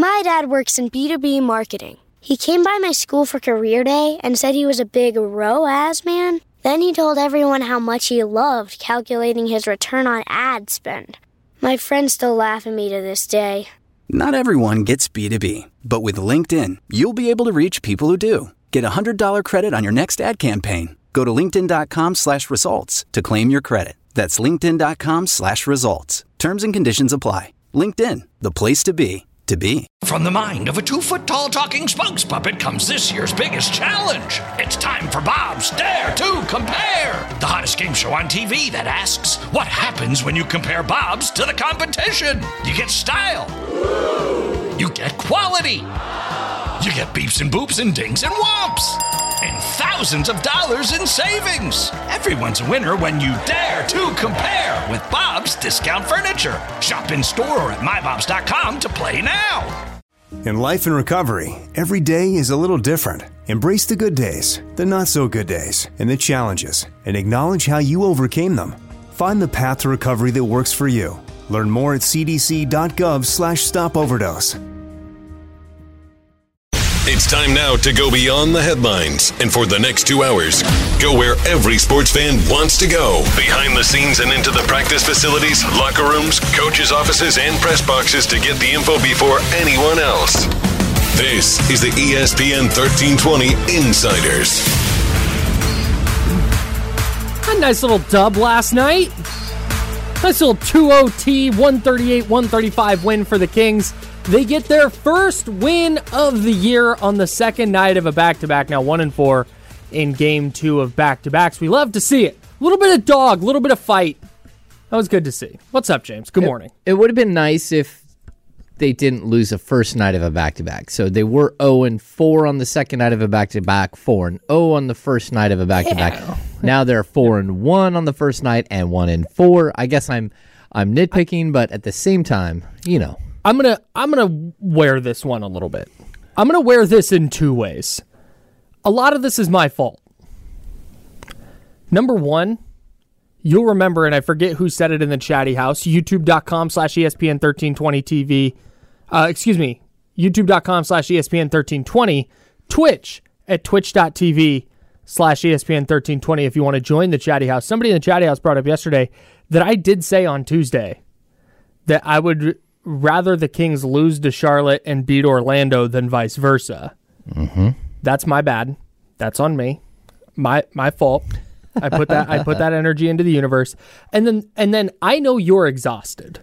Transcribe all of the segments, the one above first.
My dad works in B2B marketing. He came by my school for career day and said he was a big ROAS man. Then he told everyone how much he loved calculating his return on ad spend. My friends still laugh at me to this day. Not everyone gets B2B, but with LinkedIn, you'll be able to reach people who do. Get a $100 credit on your next ad campaign. Go to linkedin.com/results to claim your credit. That's linkedin.com/results. Terms and conditions apply. LinkedIn, the place to be. From the mind of a 2-foot-tall talking spokes puppet comes this year's biggest challenge. It's time for Bob's Dare to Compare, the hottest game show on TV that asks, what happens when you compare Bob's to the competition? You get style. You get quality. You get beeps and boops and dings and whomps. And thousands of dollars in savings. Everyone's a winner when you dare to compare with Bob's Discount Furniture. Shop in store or at mybobs.com to play now. In life and recovery, every day is a little different. Embrace the good days, the not so good days, and the challenges, and acknowledge how you overcame them. Find the path to recovery that works for you. Learn more at cdc.gov/stopoverdose. It's time now to go beyond the headlines. And for the next 2 hours, go where every sports fan wants to go. Behind the scenes and into the practice facilities, locker rooms, coaches' offices, and press boxes to get the info before anyone else. This is the ESPN 1320 Insiders. A nice little dub last night. Nice little 2-0 138-135 win for the Kings. They get their first win of the year on the second night of a back-to-back. Now 1-4 in game 2 of back-to-backs. We love to see it. A little bit of dog, a little bit of fight. That was good to see. What's up, James? Good morning. It would have been nice if they didn't lose the first night of a back-to-back. So they were 0-4 on the second night of a back-to-back, 4-0 on the first night of a back-to-back. Yeah. Now they're 4-1 on the first night and 1-4. I guess I'm nitpicking, but at the same time, you know. I'm gonna wear this one a little bit. I'm gonna wear this in 2 ways. A lot of this is my fault. Number one, you'll remember, and I forget who said it in the chatty house, youtube.com/ESPN1320 TV. youtube.com/ESPN1320, Twitch at twitch.tv/ESPN1320 if you want to join the chatty house. Somebody in the chatty house brought up yesterday that I did say on Tuesday that I would rather the Kings lose to Charlotte and beat Orlando than vice versa. Mm-hmm. That's my bad. That's on me. My fault. I put that energy into the universe. And then I know you're exhausted.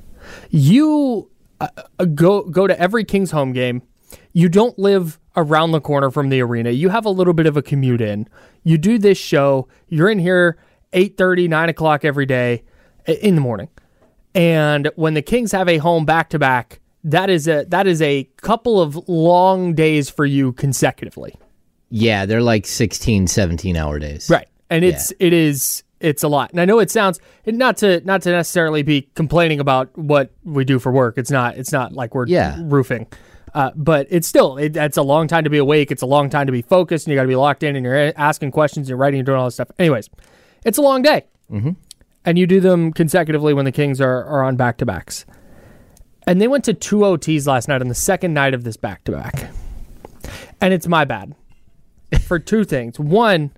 You go to every Kings home game. You don't live around the corner from the arena. You have a little bit of a commute in. You do this show. You're in here 8:30, 9 o'clock every day in the morning. And when the Kings have a home back-to-back, that is a couple of long days for you consecutively. Yeah, they're like 16, 17-hour days. Right. And it's a lot. And I know it sounds not to necessarily be complaining about what we do for work. It's not like we're roofing. But it's still it's a long time to be awake. It's a long time to be focused, and you got to be locked in, and you're asking questions, and you're writing and doing all this stuff. Anyways, it's a long day. Mm-hmm. And you do them consecutively when the Kings are on back-to-backs. And they went to 2 OTs last night on the second night of this back-to-back. And it's my bad for 2 things. One,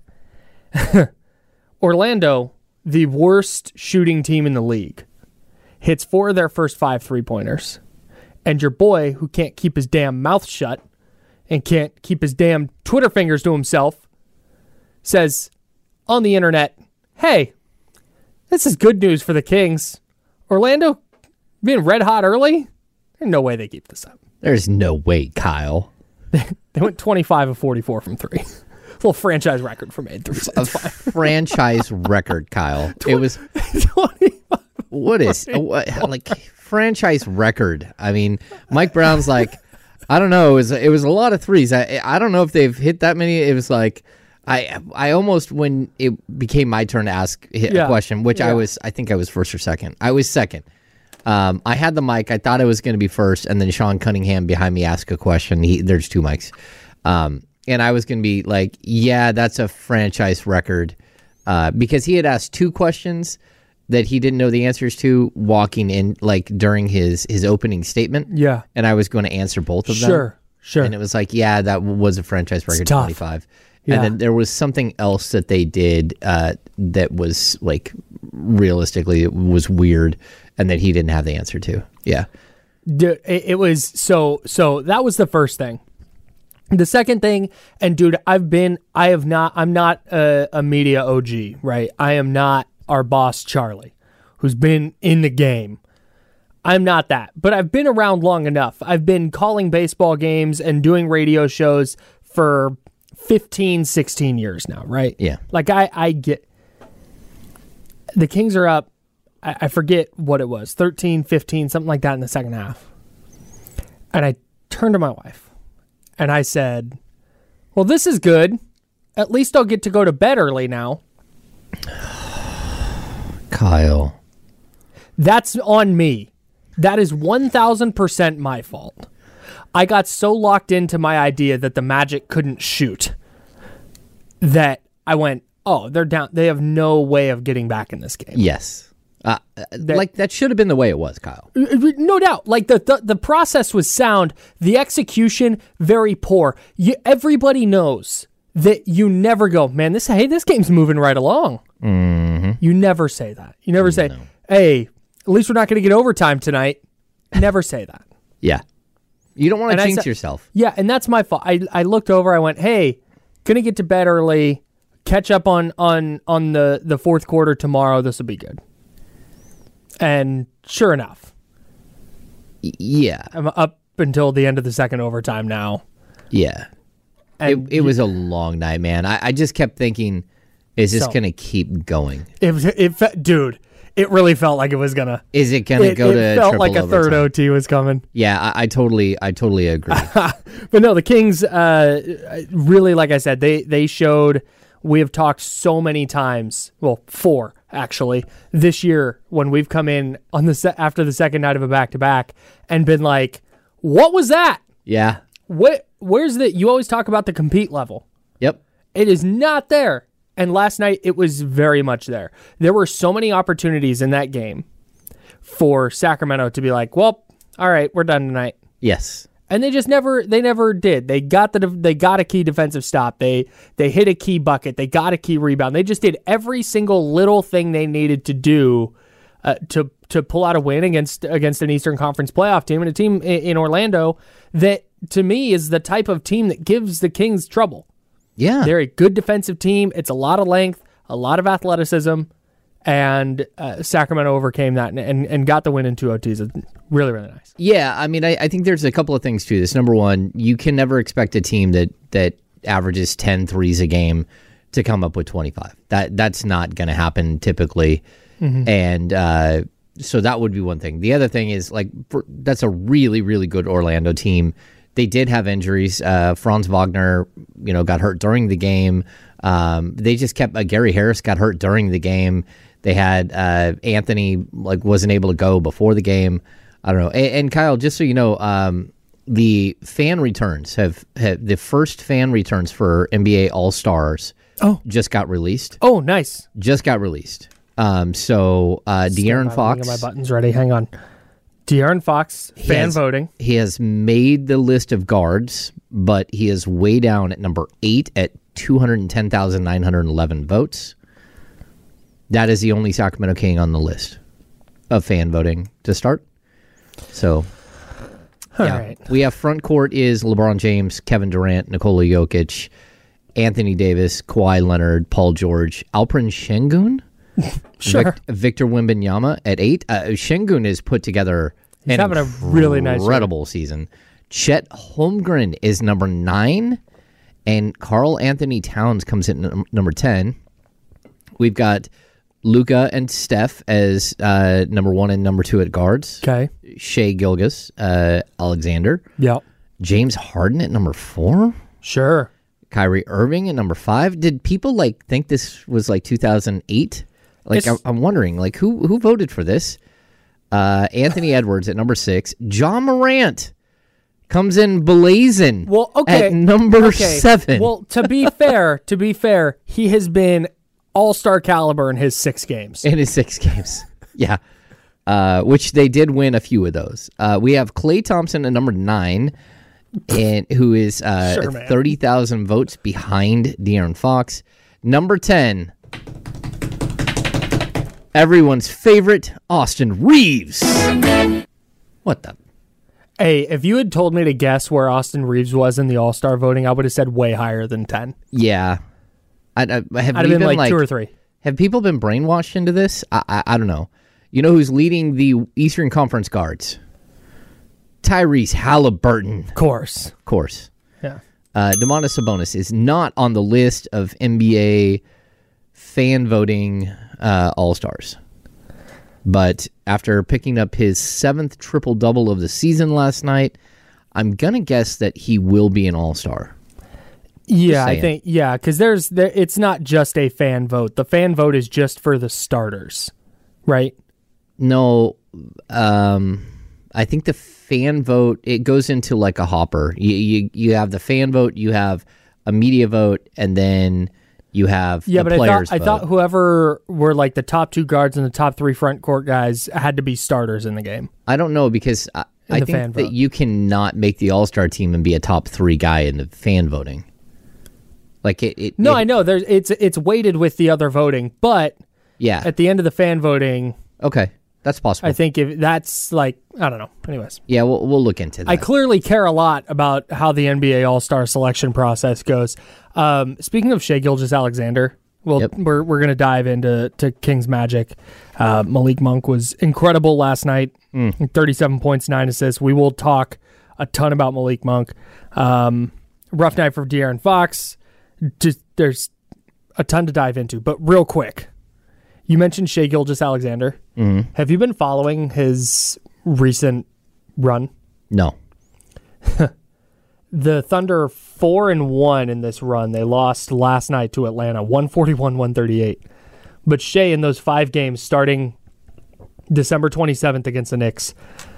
Orlando, the worst shooting team in the league, hits 4 of their first 5 3-pointers. And your boy, who can't keep his damn mouth shut and can't keep his damn Twitter fingers to himself, says on the internet, hey, this is good news for the Kings. Orlando being red hot early? There's no way they keep this up. There's no way, Kyle. They went 25 of 44 from 3. Little franchise record for made 3. A franchise record, Kyle. It was 25. Franchise record. I mean, Mike Brown's like, I don't know. It was a lot of threes. I don't know if they've hit that many. It was like, I almost, when it became my turn to ask a question, which I think I was first or second. I was second. I had the mic. I thought I was going to be first, and then Sean Cunningham behind me asked a question. There's 2 mics. And I was going to be like, yeah, that's a franchise record. Because he had asked 2 questions that he didn't know the answers to walking in, like during his opening statement. Yeah. And I was going to answer both of them. Sure. And it was like, yeah, that was a franchise record, tough. 25. Yeah. And then there was something else that they did that was like realistically it was weird, and that he didn't have the answer to. Yeah. Dude, it was so that was the first thing. The second thing, and dude, I'm not a media OG, right? I am not our boss, Charlie, who's been in the game. I'm not that, but I've been around long enough. I've been calling baseball games and doing radio shows for 15, 16 years now, right? Yeah. Like I get, the Kings are up, I forget what it was, 13, 15, something like that in the second half. And I turned to my wife and I said, well, this is good. At least I'll get to go to bed early now. Kyle. That's on me. That is 1,000% my fault. I got so locked into my idea that the Magic couldn't shoot that I went, oh, they're down. They have no way of getting back in this game. Yes. That should have been the way it was, Kyle. No doubt. Like the process was sound. The execution, very poor. Everybody knows that you never go, man, this game's moving right along. Mm-hmm. You never say that. You never say, hey, at least we're not going to get overtime tonight. Never say that. Yeah. You don't want to jinx yourself. Yeah, and that's my fault. I looked over, I went, hey, gonna get to bed early, catch up on the fourth quarter tomorrow, this will be good. And sure enough. Yeah. I'm up until the end of the second overtime now. Yeah. And it was a long night, man. I just kept thinking, is this going to keep going? Dude, it really felt like it was going to. Is it going to go to It felt like a overtime? third OT was coming. Yeah, I totally agree. But no, the Kings, really, like I said, they showed, we have talked so many times, well, 4 actually, this year when we've come in on after the second night of a back-to-back and been like, what was that? Yeah. Where's the, you always talk about the compete level. Yep. It is not there. And last night, it was very much there. There were so many opportunities in that game for Sacramento to be like, well, all right, we're done tonight. Yes. And they never did. They got a key defensive stop. They hit a key bucket. They got a key rebound. They just did every single little thing they needed to do to pull out a win against an Eastern Conference playoff team and a team in Orlando that, to me, is the type of team that gives the Kings trouble. Yeah. They're a good defensive team. It's a lot of length, a lot of athleticism, and Sacramento overcame that and got the win in 2 OTs. It's really, really nice. Yeah, I mean, I think there's a couple of things to this. Number one, you can never expect a team that averages 10 threes a game to come up with 25. That's not going to happen typically. Mm-hmm. And so that would be one thing. The other thing is, that's a really, really good Orlando team. They did have injuries. Franz Wagner, got hurt during the game. They just kept Gary Harris got hurt during the game. They had Anthony wasn't able to go before the game. I don't know. And Kyle, just so you know, the fan returns have the first fan returns for NBA All-Stars just got released. Oh, nice. Just got released. So De'Aaron Fox. Get my buttons ready. Hang on. De'Aaron Fox, voting. He has made the list of guards, but he is way down at number 8 at 210,911 votes. That is the only Sacramento King on the list of fan voting to start. So, all right. We have front court is LeBron James, Kevin Durant, Nikola Jokic, Anthony Davis, Kawhi Leonard, Paul George, Alperen Şengün. Sure. Victor Wembanyama at 8. Şengün has put together He's having a really nice incredible season. Chet Holmgren is number 9, and Karl Anthony Towns comes in number 10. We've got Luka and Steph as number 1 and number 2 at guards. Okay. Shai Gilgeous Alexander. Yep. James Harden at number 4. Sure. Kyrie Irving at number 5. Did people think this was 2008? I'm wondering, who voted for this? Anthony Edwards at number 6. John Morant comes in blazing. Well, okay. At number 7. Well, to be fair, he has been all-star caliber in his 6 games. In his 6 games. Yeah. Which they did win a few of those. We have Klay Thompson at number 9, and who is 30,000 votes behind De'Aaron Fox. Number 10, everyone's favorite, Austin Reeves. What the? Hey, if you had told me to guess where Austin Reeves was in the All-Star voting, I would have said way higher than 10. Yeah. I'd have been like 2 or 3. Have people been brainwashed into this? I don't know. You know who's leading the Eastern Conference guards? Tyrese Halliburton. Of course. Yeah. Domantas Sabonis is not on the list of NBA fan voting All-Stars. But after picking up his 7th triple-double of the season last night, I'm going to guess that he will be an All-Star. Yeah, I think, because it's not just a fan vote. The fan vote is just for the starters, right? No, I think the fan vote, it goes into like a hopper. You have the fan vote, you have a media vote, and then you have the players vote. I thought whoever were like the top 2 guards and the top 3 front court guys had to be starters in the game. I don't know, because I think that you cannot make the All-Star team and be a top 3 guy in the fan voting. Like I know it's weighted with the other voting, but yeah, at the end of the fan voting, okay, that's possible. I think if that's like, I don't know. Anyways, yeah, we'll look into that. I clearly care a lot about how the NBA All-Star selection process goes. Speaking of Shai Gilgeous-Alexander, we're going to dive into Kings Magic. Malik Monk was incredible last night. 37 points, 9 assists. We will talk a ton about Malik Monk. Rough night for De'Aaron Fox. There's a ton to dive into, but real quick, you mentioned Shai Gilgeous-Alexander. Mm-hmm. Have you been following his recent run? No. The Thunder 4-1 in this run. They lost last night to Atlanta, 141-138. But Shai in those 5 games, starting December 27th against the Knicks,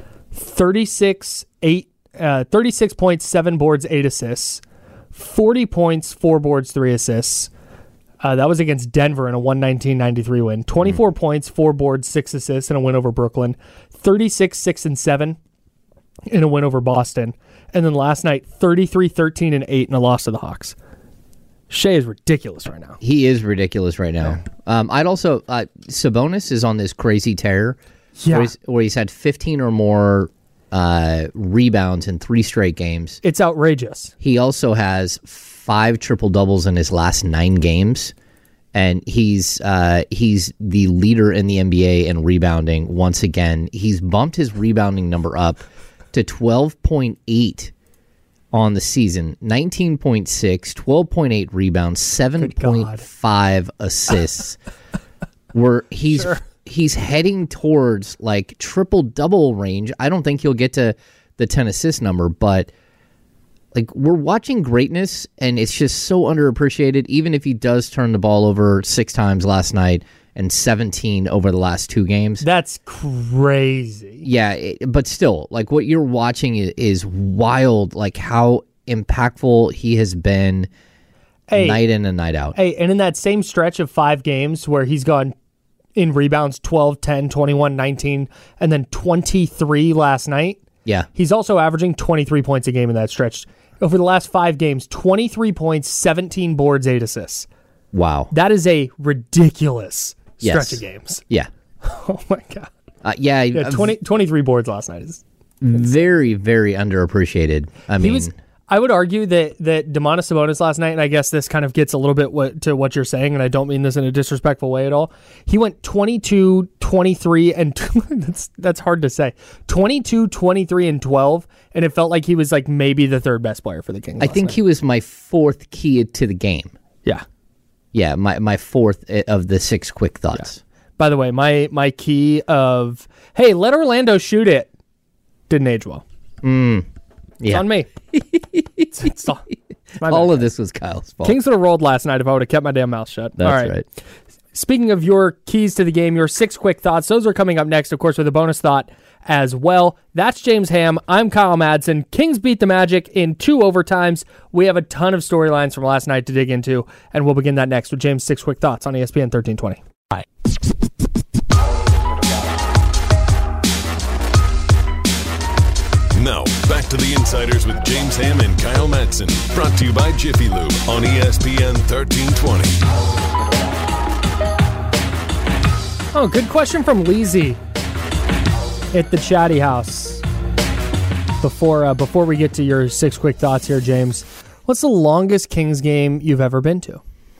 36 points, 7 boards, 8 assists. 40 points, 4 boards, 3 assists. That was against Denver in a 119-93 win. 24 points, 4 boards, 6 assists in a win over Brooklyn. 36, 6, and 7 in a win over Boston. And then last night, 33, 13, and 8 in a loss to the Hawks. Shai is ridiculous right now. He is ridiculous right now. I'd also... Sabonis is on this crazy tear where he's had 15 or more rebounds in 3 straight games. It's outrageous. He also has 5 triple-doubles in his last 9 games, and he's the leader in the NBA in rebounding once again. He's bumped his rebounding number up to 12.8 on the season, 19.6, 12.8 rebounds, 7.5 assists. Where he's heading towards like triple-double range. I don't think he'll get to the 10 assist number, but like we're watching greatness, and it's just so underappreciated. Even if he does turn the ball over 6 times last night and 17 over the last 2 games, that's crazy. Yeah, but still, like what you're watching is wild. Like how impactful he has been night in and night out. Hey, and in that same stretch of 5 games where he's gone in rebounds 12, 10, 21, 19, and then 23 last night. Yeah. He's also averaging 23 points a game in that stretch. Over the last 5 games, 23 points, 17 boards, 8 assists. Wow. That is a ridiculous stretch of games. Yeah. Oh, my God. 23 boards last night is very, very underappreciated. I would argue that Domantas Sabonis last night, and I guess this kind of gets a little bit to what you're saying, and I don't mean this in a disrespectful way at all. He went 22, 23, and that's hard to say. 22, 23, and 12, and it felt like he was like maybe the 3rd best player for the Kings. I think he was my 4th key to the game. Yeah. Yeah, my 4th of the 6 quick thoughts. Yeah. By the way, my key of, hey, let Orlando shoot it, didn't age well. It's on me. It's my all of this was Kyle's fault. Kings would have rolled last night if I would have kept my damn mouth shut. That's right. Speaking of your keys to the game, your 6 quick thoughts, those are coming up next, of course, with a bonus thought as well. That's James Ham. I'm Kyle Madsen. Kings beat the Magic in 2 overtimes. We have a ton of storylines from last night to dig into, and we'll begin that next with James' 6 quick thoughts on ESPN 1320. All right. Now, back to the Insiders with James Ham and Kyle Madsen. Brought to you by Jiffy Lube on ESPN 1320. Oh, good question from Leezy at the Chatty House. Before we get to your 6 quick thoughts here, James, what's the longest Kings game you've ever been to?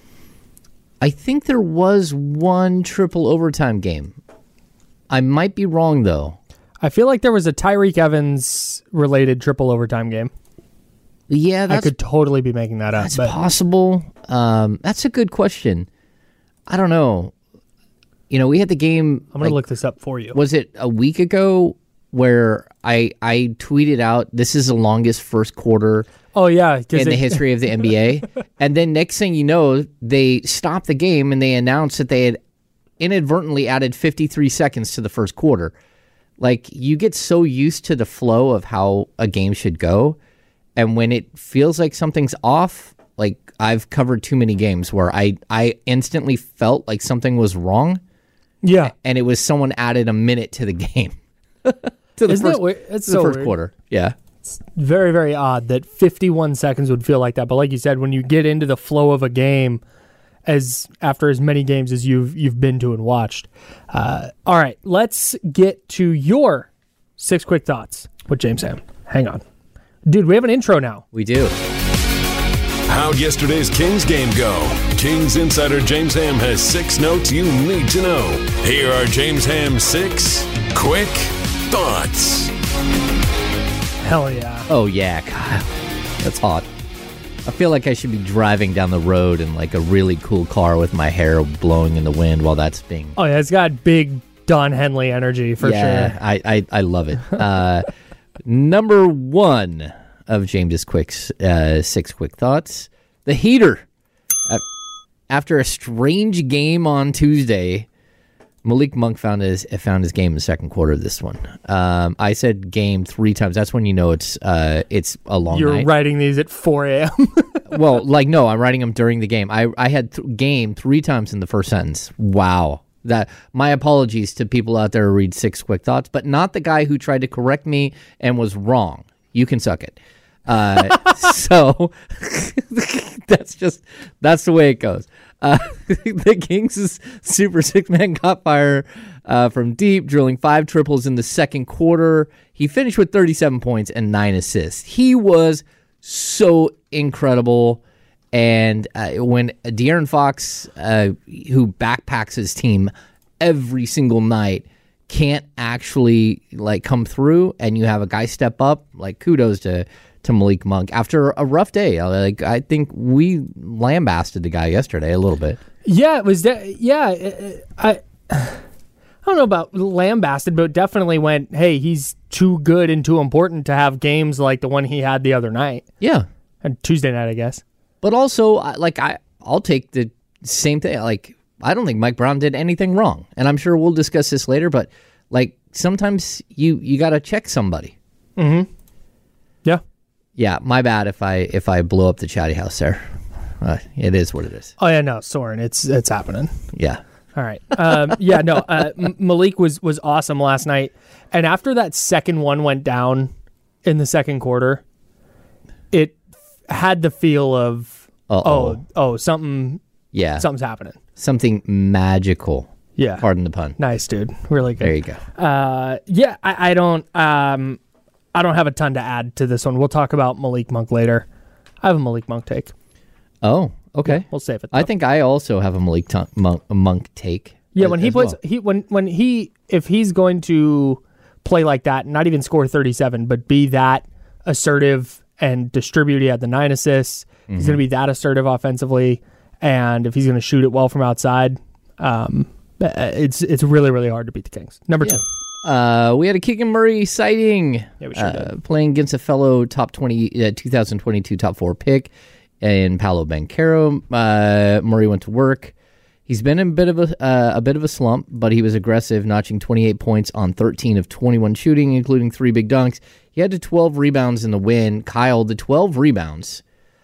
I think there was one triple overtime game. I might be wrong, though. I feel like there was a Tyreek Evans-related triple overtime game. Yeah, I could totally be making that up. That's possible. That's a good question. I don't know. You know, we had the game. I'm going to look this up for you. Was it a week ago where I tweeted out, this is the longest first quarter in the history of the NBA? And then next thing you know, they stopped the game and they announced that they had inadvertently added 53 seconds to the first quarter. Like, you get so used to the flow of how a game should go, and when it feels like something's off, like, I've covered too many games where I instantly felt like something was wrong. Yeah. And it was someone added a minute to the game. to the first quarter. Yeah. It's very, very odd that 51 seconds would feel like that. But like you said, when you get into the flow of a game, after as many games as you've been to and watched. All right, let's get to your 6 quick thoughts with James Ham. Hang on. Dude, we have an intro now. We do. How'd yesterday's Kings game go? Kings insider James Ham has 6 notes you need to know. Here are James Ham's 6 quick thoughts. Hell yeah. Oh yeah, Kyle. That's hot. I feel like I should be driving down the road in like a really cool car with my hair blowing in the wind while that's being... Oh yeah, it's got big Don Henley energy for sure. I love it. Number 1 of James's 6 quick thoughts. The heater. After a strange game on Tuesday, Malik Monk found his game in the second quarter of this one. I said game 3 times. That's when you know it's a long night. You're writing these at 4 a.m. Well, no, I'm writing them during the game. I had game 3 times in the first sentence. Wow. My apologies to people out there who read 6 quick thoughts, but not the guy who tried to correct me and was wrong. You can suck it. So that's the way it goes. The Kings' Super 6-man caught fire from deep, drilling 5 triples in the second quarter. He finished with 37 points and 9 assists. He was so incredible. And when De'Aaron Fox, who backpacks his team every single night, can't actually come through, and you have a guy step up, kudos to Malik Monk after a rough day. I think we lambasted the guy yesterday a little bit. Yeah, it was. I don't know about lambasted, but definitely went, hey, he's too good and too important to have games like the one he had the other night. Yeah, and Tuesday night, I guess. But also, I'll take the same thing. I don't think Mike Brown did anything wrong, and I'm sure we'll discuss this later. But sometimes you got to check somebody. Mm-hmm. Yeah. Yeah, my bad if I blow up the Chatty House there. It is what it is. Oh yeah, no, Soren, it's happening. Yeah. All right. Malik was awesome last night, and after that second one went down in the second quarter, it had the feel of something. Yeah, something's happening. Something magical. Yeah. Pardon the pun. Nice, dude. Really good. There you go. I don't have a ton to add to this one. We'll talk about Malik Monk later. I have a Malik Monk take. Oh, okay. Yeah, we'll save it, though. I think I also have a Malik Monk take. Yeah, when he plays, if he's going to play like that, not even score 37, but be that assertive and distribute. He had the 9 assists. Mm-hmm. He's going to be that assertive offensively, and if he's going to shoot it well from outside, it's really, really hard to beat the Kings. Number 2. We had a Keegan Murray sighting. Yeah, we sure did. Playing against a fellow 2022 top 4 pick in Paolo Banchero. Murray went to work. He's been in a bit of a slump, but he was aggressive, notching 28 points on 13 of 21 shooting, including 3 big dunks. He had 12 rebounds in the win. Kyle, the 12 rebounds,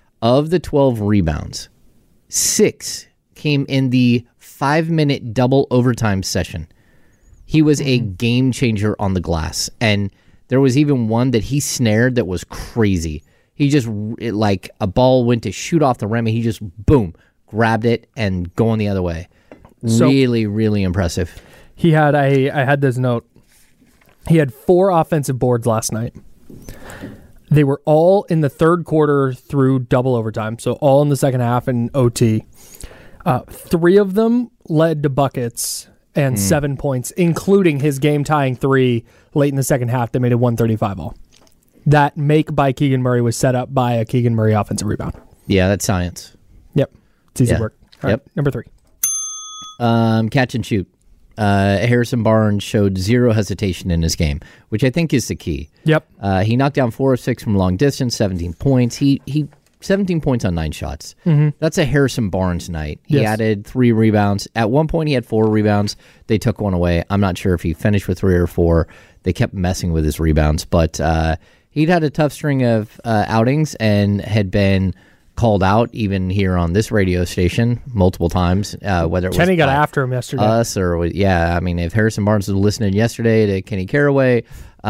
6 came in the 5-minute double overtime session. He was a game changer on the glass, and there was even one that he snared that was crazy. He just, like a ball went to shoot off the rim, and he just, boom, grabbed it and going the other way. Really, really impressive. He had I had this note. He had 4 offensive boards last night. They were all in the third quarter through double overtime, so all in the second half and OT. 3 of them led to buckets and 7 points, including his game-tying 3 late in the second half that made it 135 all. That make by Keegan Murray was set up by a Keegan Murray offensive rebound. Yeah, that's science. Yep. It's easy work. All right, number 3. Catch and shoot. Harrison Barnes showed zero hesitation in his game, which I think is the key. Yep. He knocked down 4 of 6 from long distance, 17 points. He 17 points on 9 shots. That's a Harrison Barnes night. He added 3 rebounds. At one point, he had 4 rebounds. They took one away. I'm not sure if he finished with 3 or 4. They kept messing with his rebounds, but he'd had a tough string of outings and had been called out even here on this radio station multiple times. Whether it Kenny was got after him yesterday. Us or I mean, if Harrison Barnes was listening yesterday to Kenny Caraway,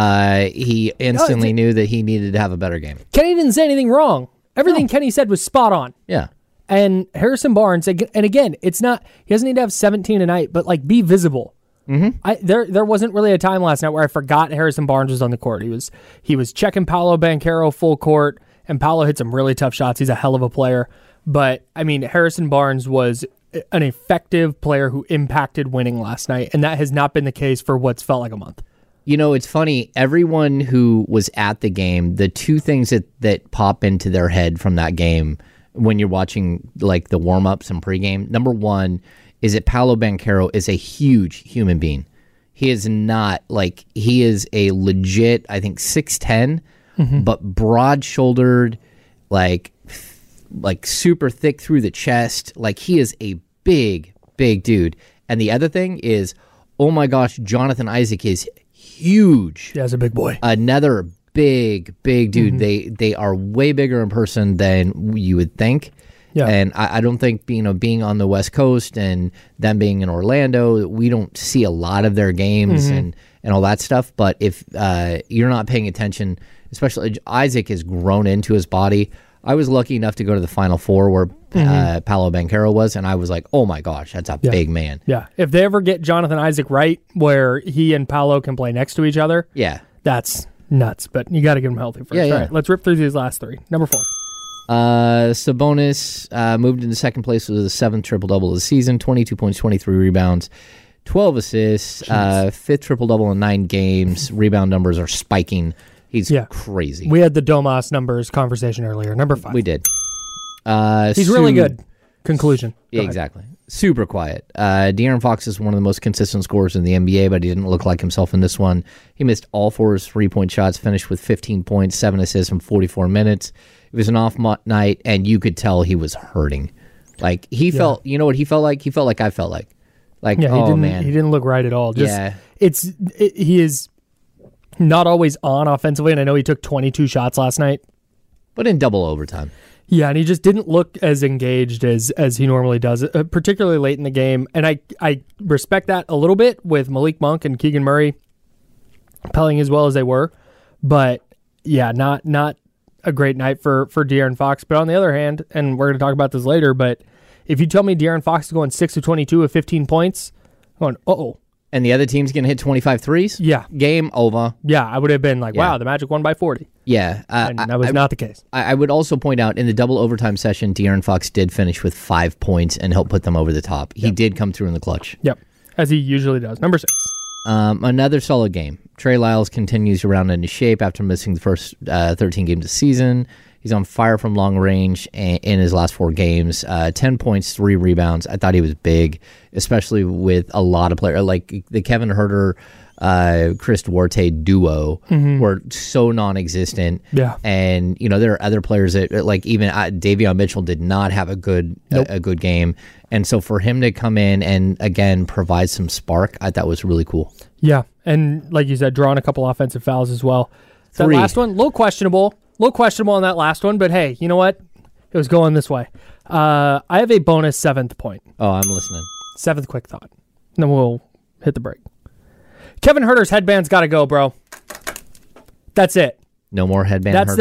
he instantly knew that he needed to have a better game. Kenny didn't say anything wrong. Everything Kenny said was spot on. Yeah. And Harrison Barnes, and again, it's not, he doesn't need to have 17 a night, but like be visible. There wasn't really a time last night where I forgot Harrison Barnes was on the court. He was checking Paolo Banchero full court, and Paolo hit some really tough shots. He's a hell of a player. But, I mean, Harrison Barnes was an effective player who impacted winning last night, and that has not been the case for what's felt like a month. You know, it's funny. Everyone who was at the game, the 2 things that pop into their head from that game when you're watching like the warm-ups and pregame, number 1 is that Paolo Banchero is a huge human being. He is not, like, he is a legit, I think, 6'10", but broad-shouldered, like super thick through the chest. Like, he is a big, big dude. And the other thing is, oh my gosh, Jonathan Isaac is huge. Yeah, he's a big boy. Another big, big dude. They are way bigger in person than you would think. Yeah. And I don't think, being on the West Coast and them being in Orlando, we don't see a lot of their games and all that stuff. But if you're not paying attention, especially Isaac has grown into his body. I was lucky enough to go to the Final Four where Paolo Banchero was, and I was like, oh my gosh, that's a big man. Yeah. If they ever get Jonathan Isaac right, where he and Paolo can play next to each other, that's nuts. But you got to get him healthy first. All right, let's rip through these last 3. Number 4. Sabonis moved into second place with his 7th triple-double of the season, 22 points, 23 rebounds, 12 assists, 5th triple-double in 9 games. Rebound numbers are spiking. He's crazy. We had the Domas numbers conversation earlier. Number 5. We did. He's really good. Conclusion. Yeah, exactly. Super quiet. De'Aaron Fox is one of the most consistent scorers in the NBA, but he didn't look like himself in this one. He missed all 4 of his 3-point shots, finished with 15 points, 7 assists in 44 minutes. It was an off night, and you could tell he was hurting. Like, he felt, you know what he felt like? He felt like I felt like. Like, he man. He didn't look right at all. He is not always on offensively, and I know he took 22 shots last night. But in double overtime. Yeah, and he just didn't look as engaged as he normally does, particularly late in the game. And I respect that a little bit with Malik Monk and Keegan Murray playing as well as they were. But, yeah, not a great night for De'Aaron Fox. But on the other hand, and we're going to talk about this later, but if you tell me De'Aaron Fox is going 6 of 22 with 15 points, I'm going, uh-oh. And the other team's going to hit 25 threes? Yeah. Game over. Yeah, I would have been like, wow, the Magic won by 40. Yeah. And that was not the case. I would also point out, in the double overtime session, De'Aaron Fox did finish with 5 points and help put them over the top. He did come through in the clutch. Yep, as he usually does. Number 6. Another solid game. Trey Lyles continues to round into shape after missing the first 13 games of the season. He's on fire from long range in his last 4 games. 10 points, 3 rebounds. I thought he was big, especially with a lot of players. Like the Kevin Huerter Chris Duarte duo were so non-existent. Yeah. And, there are other players that, like, even Davion Mitchell did not have a good game. And so for him to come in and, again, provide some spark, I thought was really cool. Yeah. And like you said, drawing a couple offensive fouls as well. That 3. last one, a little questionable on that last one, but hey, you know what? It was going this way. I have a bonus 7th point. Oh, I'm listening. 7th quick thought. And then we'll hit the break. Kevin Huerter's headband's got to go, bro. That's it. No more headband. That's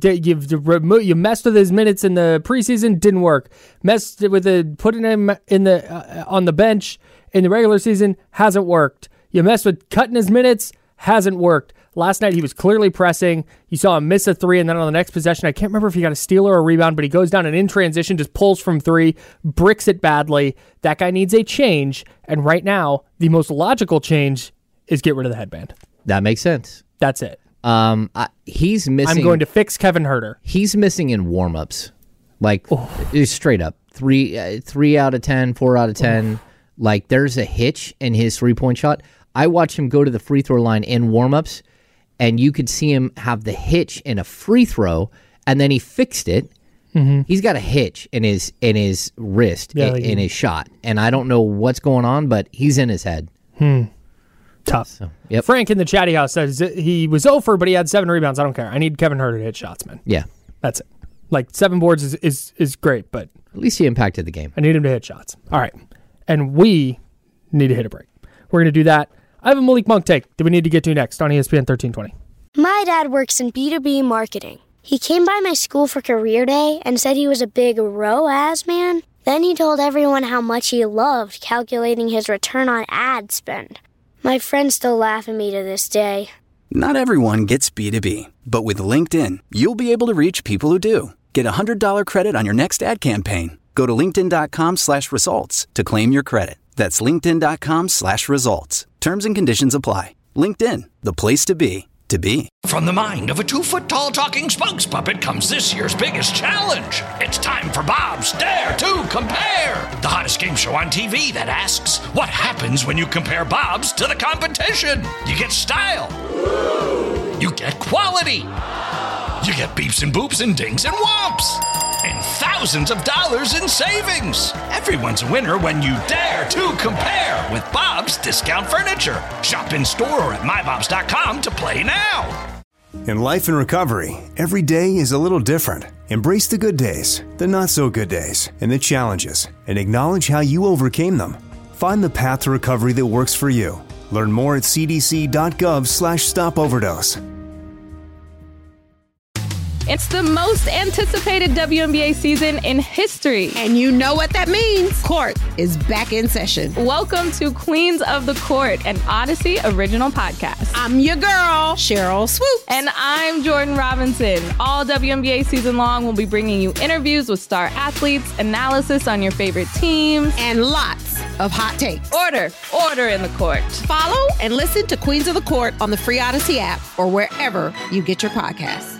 you messed with his minutes in the preseason, didn't work. Messed with putting him in the on the bench in the regular season, hasn't worked. You messed with cutting his minutes, hasn't worked. Last night he was clearly pressing. You saw him miss a 3, and then on the next possession, I can't remember if he got a steal or a rebound, but he goes down and in transition, just pulls from 3, bricks it badly. That guy needs a change, and right now, the most logical change is get rid of the headband. That makes sense. That's it. He's missing. I'm going to fix Kevin Huerter. He's missing in warm-ups. Like, straight up. 3 out of 10, 4 out of 10. Like, there's a hitch in his three-point shot. I watched him go to the free throw line in warm-ups, and you could see him have the hitch in a free throw, and then he fixed it. Mm-hmm. He's got a hitch in his wrist, in his shot, and I don't know what's going on, but he's in his head. Tough. So, yep. Frank in the chatty house says he was over, but he had 7 rebounds. I don't care. I need Kevin Huerter to hit shots, man. Yeah. That's it. Like, 7 boards is great, but at least he impacted the game. I need him to hit shots. All right. And we need to hit a break. We're going to do that. I have a Malik Monk take that we need to get to next on ESPN 1320. My dad works in B2B marketing. He came by my school for career day and said he was a big ROAS man. Then he told everyone how much he loved calculating his return on ad spend. My friends still laugh at me to this day. Not everyone gets B2B, but with LinkedIn, you'll be able to reach people who do. Get a $100 credit on your next ad campaign. Go to linkedin.com/results to claim your credit. That's linkedin.com/results. Terms and conditions apply. LinkedIn, the place to be, to be. From the mind of a 2-foot-tall talking spokes puppet comes this year's biggest challenge. It's time for Bob's Dare to Compare, the hottest game show on TV that asks, what happens when you compare Bob's to the competition? You get style. You get quality. You get beeps and boops and dings and whomps. And thousands of dollars in savings. Everyone's a winner when you dare to compare with Bob's Discount Furniture. Shop in store or at mybobs.com to play now. In life and recovery, every day is a little different. Embrace the good days, the not so good days, and the challenges, and acknowledge how you overcame them. Find the path to recovery that works for you. Learn more at cdc.gov/stopoverdose. It's the most anticipated WNBA season in history. And you know what that means. Court is back in session. Welcome to Queens of the Court, an Odyssey original podcast. I'm your girl, Cheryl Swoops. And I'm Jordan Robinson. All WNBA season long, we'll be bringing you interviews with star athletes, analysis on your favorite teams, and lots of hot takes. Order in the court. Follow and listen to Queens of the Court on the free Odyssey app or wherever you get your podcasts.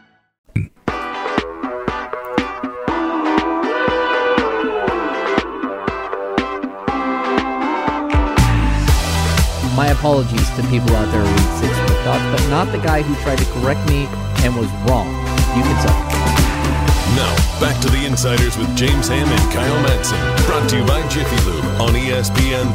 My apologies to people out there who read 6 quick thoughts, but not the guy who tried to correct me and was wrong. You can suck. Now, back to the Insiders with James Ham and Kyle Madsen. Brought to you by Jiffy Lube on ESPN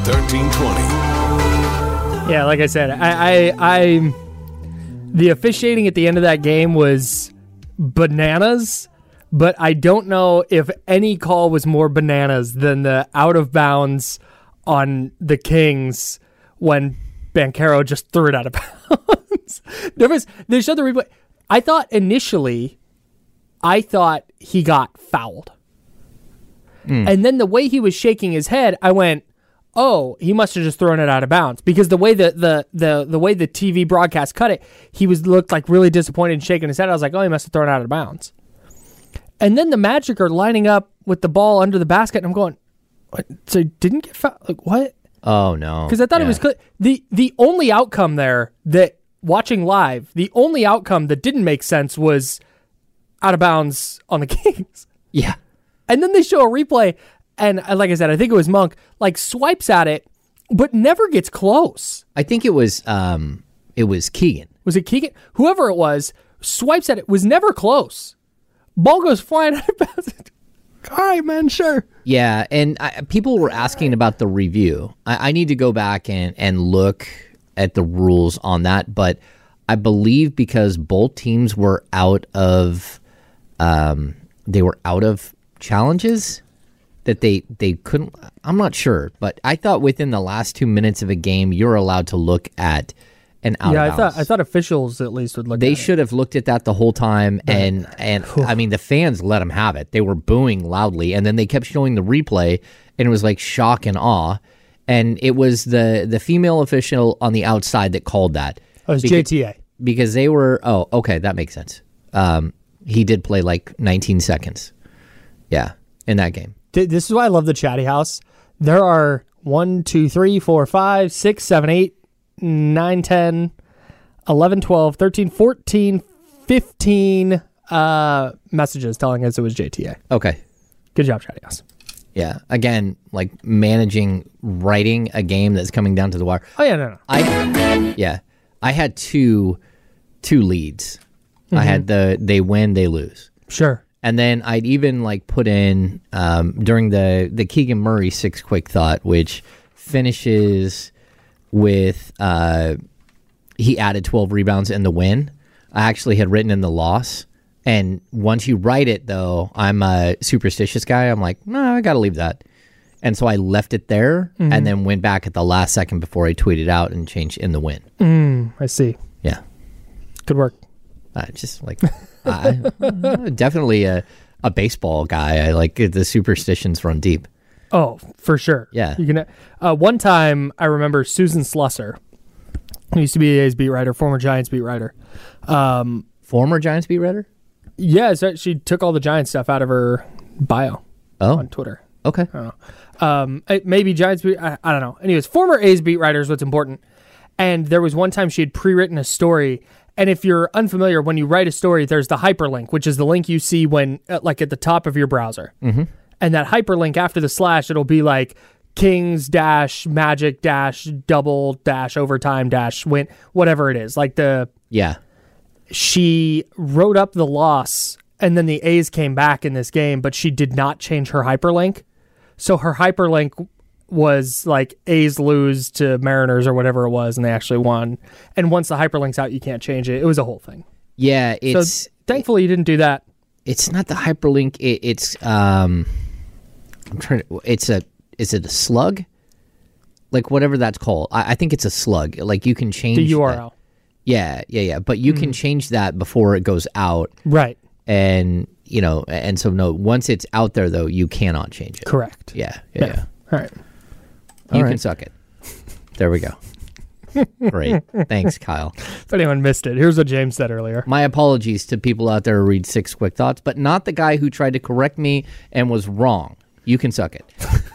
1320. Yeah, like I said, I the officiating at the end of that game was bananas, but I don't know if any call was more bananas than the out of bounds on the Kings when Banchero just threw it out of bounds. They showed the replay. I thought initially he got fouled. And then the way he was shaking his head, I went, oh, he must have just thrown it out of bounds. Because the way the way the TV broadcast cut it, he looked like really disappointed and shaking his head. I was like, oh, he must have thrown it out of bounds. And then the Magic are lining up with the ball under the basket, and I'm going, what? So didn't get fouled? Like, what? Oh, no. Because I thought it was clear. The only outcome there that, watching live, the only outcome that didn't make sense was out of bounds on the Kings. Yeah. And then they show a replay, and like I said, I think it was Monk, like swipes at it but never gets close. I think it was Keegan. Was it Keegan? Whoever it was, swipes at it, was never close. Ball goes flying out of bounds. All right, man, sure. Yeah, and people were asking about the review. I need to go back and look at the rules on that, but I believe because both teams were out of challenges that they couldn't. I'm not sure, but I thought within the last 2 minutes of a game, you're allowed to look at an out. Yeah, I thought officials at least would look. They should have looked at that the whole time, and I mean the fans let them have it. They were booing loudly, and then they kept showing the replay, and it was like shock and awe. And it was the female official on the outside that called that. Oh, it was JTA. Because they were. Oh, okay, that makes sense. He did play like 19 seconds. Yeah, in that game. This is why I love the Chatty House. There are 1, 2, 3, 4, 5, 6, 7, 8, 9, 10, 11, 12, 13, 14, 15 messages telling us it was JTA. Okay. Good job, Chatty House. Yeah. Again, like writing a game that's coming down to the wire. Oh, yeah, no. I had two leads. Mm-hmm. I had they win, they lose. Sure. And then I'd even like put in during the Keegan Murray 6 quick thought, which finishes with he added 12 rebounds in the win. I actually had written in the loss. And once you write it, though, I'm a superstitious guy. I'm like, no, I got to leave that. And so I left it there and then went back at the last second before I tweeted out and changed in the win. I see. Yeah. Good work. Just like, definitely a baseball guy. I like the superstitions run deep. Oh, for sure. Yeah. You can. One time, I remember Susan Slusser, who used to be the A's beat writer, former Giants beat writer. Former Giants beat writer? Yeah, so she took all the Giants stuff out of her bio on Twitter. Okay. I don't know. Maybe Giants beat, I don't know. Anyways, former A's beat writer is what's important. And there was one time she had pre-written a story. And if you're unfamiliar, when you write a story, there's the hyperlink, which is the link you see when, like at the top of your browser. Mm-hmm. And that hyperlink after the slash, it'll be like Kings dash Magic dash double dash overtime dash win, whatever it is. Like she wrote up the loss, and then the A's came back in this game, but she did not change her hyperlink. So her hyperlink was like A's lose to Mariners or whatever it was, and they actually won. And once the hyperlink's out, you can't change it. It was a whole thing. Yeah, it's... So thankfully, you didn't do that. It's not the hyperlink. It's... I'm trying to... Is it a slug? Like, whatever that's called. I think it's a slug. Like, you can change... The URL. Yeah. But you can change that before it goes out. Right. And, and so, no, once it's out there, though, you cannot change it. Correct. Yeah. All right. You can suck it. There we go. Great. Thanks, Kyle. If anyone missed it, here's what James said earlier. My apologies to people out there who read 6 quick thoughts, but not the guy who tried to correct me and was wrong. You can suck it.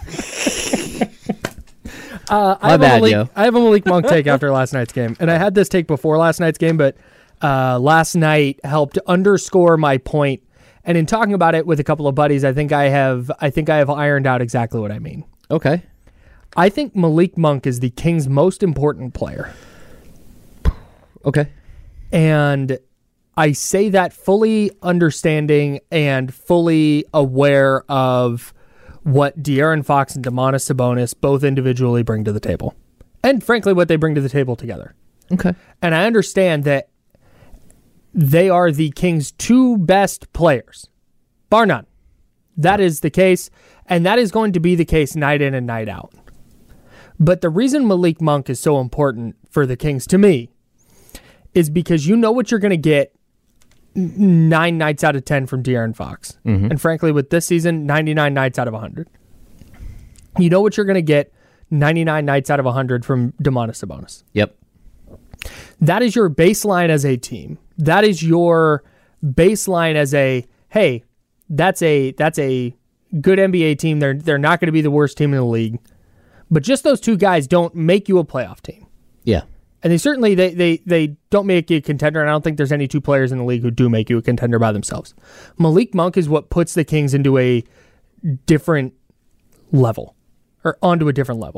I have a Malik Monk take after last night's game, and I had this take before last night's game, but last night helped underscore my point. And in talking about it with a couple of buddies, I think I have ironed out exactly what I mean. Okay. I think Malik Monk is the Kings' most important player. Okay. And I say that fully understanding and fully aware of what De'Aaron Fox and Domantas Sabonis both individually bring to the table. And frankly, what they bring to the table together. Okay. And I understand that they are the Kings' 2 best players, bar none. That is the case, and that is going to be the case night in and night out. But the reason Malik Monk is so important for the Kings to me is because you know what you're going to get 9 nights out of 10 from De'Aaron Fox. Mm-hmm. And frankly, with this season, 99 nights out of 100. You know what you're going to get 99 nights out of 100 from Domantas Sabonis. Yep. That is your baseline as a team. That is your baseline as a, hey, that's a good NBA team. They're not going to be the worst team in the league. But just those 2 guys don't make you a playoff team. Yeah. And they certainly they don't make you a contender, and I don't think there's any 2 players in the league who do make you a contender by themselves. Malik Monk is what puts the Kings into a different level, or onto a different level.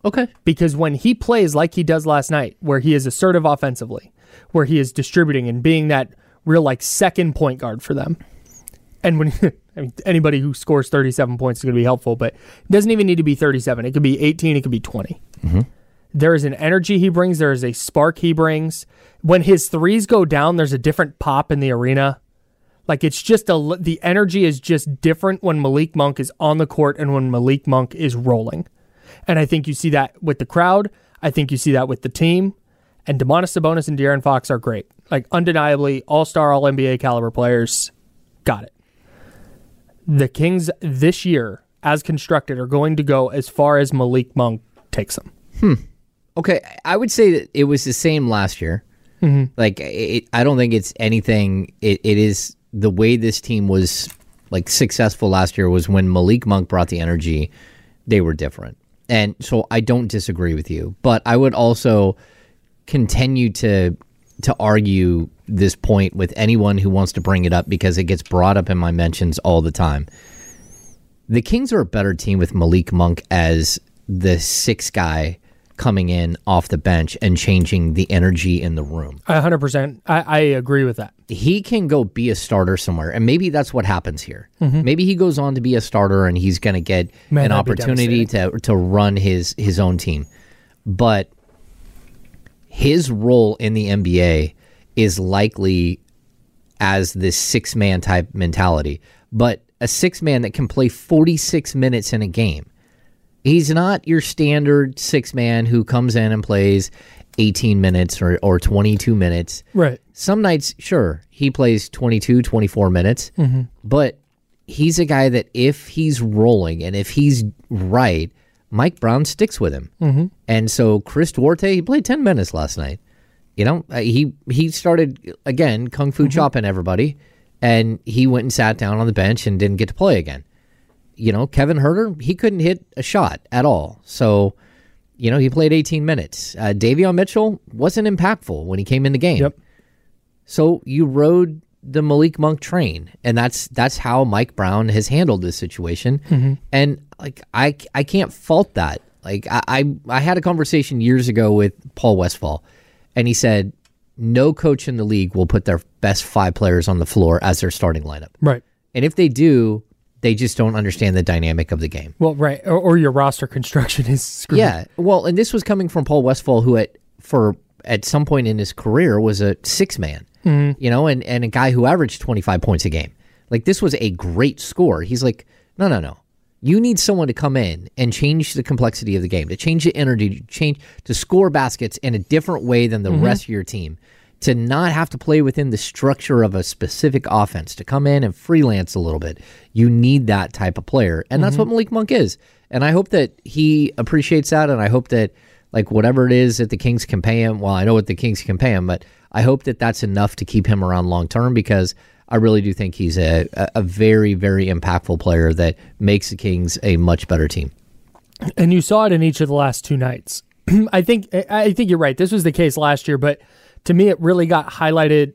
Okay. Because when he plays like he does last night, where he is assertive offensively, where he is distributing and being that real like second point guard for them, and when I mean, anybody who scores 37 points is going to be helpful, but it doesn't even need to be 37. It could be 18. It could be 20. Mm-hmm. There is an energy he brings. There is a spark he brings. When his threes go down, there's a different pop in the arena. Like it's just the energy is just different when Malik Monk is on the court and when Malik Monk is rolling. And I think you see that with the crowd. I think you see that with the team. And Domantas Sabonis and De'Aaron Fox are great. Like undeniably all-star, all-NBA caliber players. Got it. The Kings this year, as constructed, are going to go as far as Malik Monk takes them. Okay, I would say that it was the same last year. Mm-hmm. Like, I don't think it's anything. It is the way this team was like successful last year was when Malik Monk brought the energy. They were different, and so I don't disagree with you. But I would also continue to argue this point with anyone who wants to bring it up because it gets brought up in my mentions all the time. The Kings are a better team with Malik Monk as the sixth guy coming in off the bench and changing the energy in the room. 100%. I agree with that. He can go be a starter somewhere, and maybe that's what happens here. Mm-hmm. Maybe he goes on to be a starter and he's going to get an opportunity to run his own team. But his role in the NBA is likely as this six-man type mentality, but a six-man that can play 46 minutes in a game. He's not your standard six-man who comes in and plays 18 minutes or 22 minutes. Right. Some nights, sure, he plays 22, 24 minutes, but he's a guy that if he's rolling and if he's right, Mike Brown sticks with him. Mm-hmm. And so Chris Duarte, he played 10 minutes last night. You know, he started, again, kung fu chopping everybody, and he went and sat down on the bench and didn't get to play again. You know, Kevin Huerter, he couldn't hit a shot at all. So, you know, he played 18 minutes. Davion Mitchell wasn't impactful when he came in the game. Yep. So you rode the Malik Monk train, and that's how Mike Brown has handled this situation. Mm-hmm. And like I can't fault that. Like I had a conversation years ago with Paul Westphal, and he said no coach in the league will put their best 5 players on the floor as their starting lineup. Right. And if they do, they just don't understand the dynamic of the game. Well, right. Or your roster construction is screwed. Yeah. Well, and this was coming from Paul Westphal, who at some point in his career was a 6-man, you know, and a guy who averaged 25 points a game. Like, this was a great score. He's like, no. You need someone to come in and change the complexity of the game, to change the energy, to score baskets in a different way than the rest of your team, to not have to play within the structure of a specific offense, to come in and freelance a little bit. You need that type of player, and that's what Malik Monk is. And I hope that he appreciates that, and I hope that, like, whatever it is that the Kings can pay him, well, I know what the Kings can pay him, but I hope that that's enough to keep him around long term, because I really do think he's a very, very impactful player that makes the Kings a much better team. And you saw it in each of the last 2 nights. I think you're right. This was the case last year, but to me, it really got highlighted.